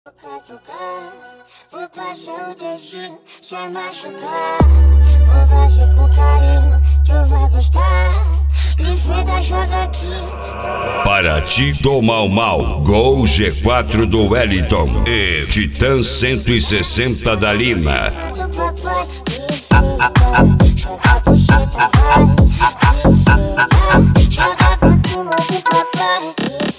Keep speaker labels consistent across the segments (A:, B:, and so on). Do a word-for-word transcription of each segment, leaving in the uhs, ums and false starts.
A: Vou passar o dedinho sem machucar. Vou fazer com carinho, tu vai gostar. Livida joga aqui.
B: Paraty do Mau Mau, Gol G quatro do Wellington e Titan cento e sessenta da Lina.
A: Do papai, livida, joga a buceta, vai. Livida, joga pra cima do papai.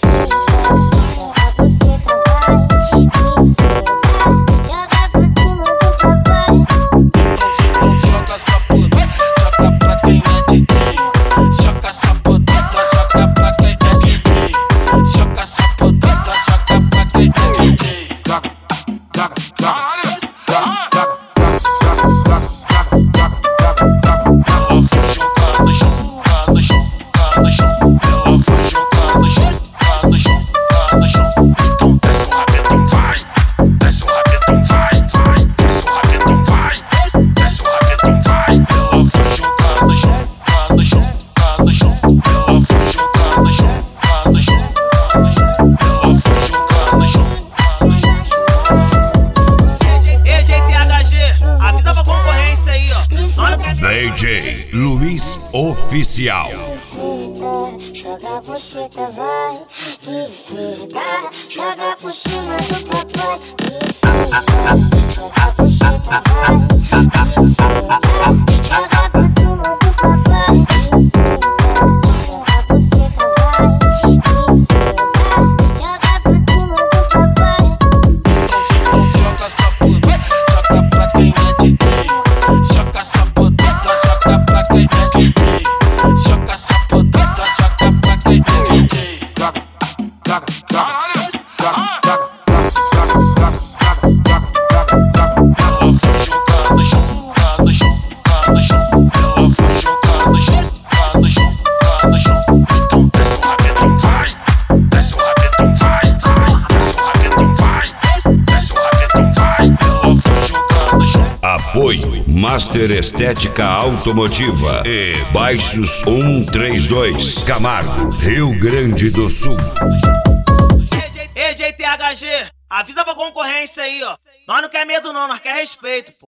B: D J Luiz Oficial.
A: Livida, joga a buceta, vai. Livida, joga por cima do papai. Livida, joga a buceta, vai. Livida, joga pra cima do papai. Livida, joga a buceta, vai. Livida, joga pra cima do papai.
C: Joga essa puta, joga pra quem é D J. Joga essa puta, joga pra quem é D J. Joga essa puta, joga pra quem é D J. Joga, joga, joga, joga, joga. Ela vai jogar no chão, jogar no chão, jogar no chão. Ela vai jogar no chão, jogar no chão, jogar no chão. Então desce o rabetão, vai. Desce o rabetão, vai, vai. Desce o rabetão, vai. Desce o rabetão, vai. Ela vai jogar no chão.
B: Apoio Master Estética Automotiva e Baixos um três dois, Camargo, Rio Grande do Sul.
D: Ei, J T H G, avisa pra concorrência aí, ó. Nós não quer medo não, nós quer respeito, pô.